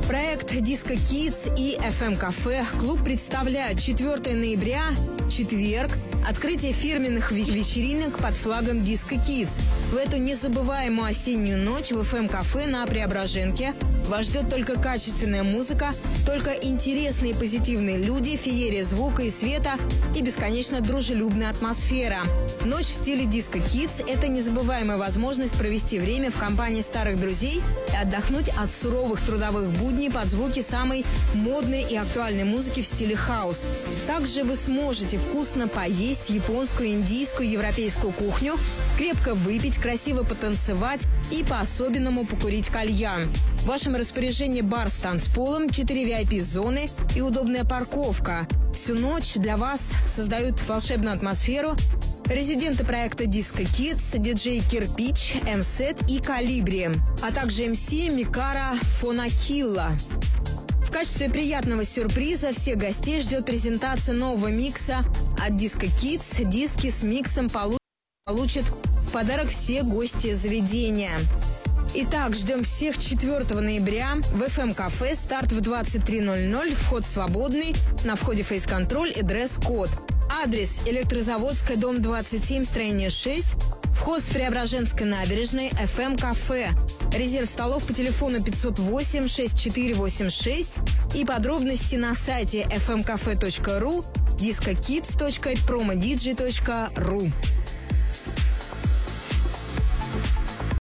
Проект Disco Kids и FM Cafe клуб представляют 4 ноября, четверг, открытие фирменных вечеринок под флагом Disco Kids. В эту незабываемую осеннюю ночь в FM Cafe на Преображенке вас ждет только качественная музыка, только интересные и позитивные люди, феерия звука и света и бесконечно дружелюбная атмосфера. Ночь в стиле Disco Kids – это незабываемая возможность провести время в компании старых друзей и отдохнуть от суровых трудовых будней под звуки самой модной и актуальной музыки в стиле хаус. Также вы сможете вкусно поесть японскую, индийскую, европейскую кухню, крепко выпить, красиво потанцевать и по-особенному покурить кальян. В вашем распоряжении бар с танцполом, 4 VIP-зоны и удобная парковка. Всю ночь для вас создают волшебную атмосферу резиденты проекта Disco Kids, диджей Кирпич, М-Сет и Калибри, а также МС Микара Фонакилла. В качестве приятного сюрприза всех гостей ждет презентация нового микса от Disco Kids. Диски с миксом получат в подарок все гости заведения. Итак, ждем всех 4 ноября в FM Cafe. Старт в 23:00, вход свободный, на входе фейс-контроль и дресс-код. Адрес: Электрозаводская, дом 27, строение 6, вход с Преображенской набережной, FM Cafe. Резерв столов по телефону 508-6486 и подробности на сайте fmcafe.ru, discokids.promodj.ru.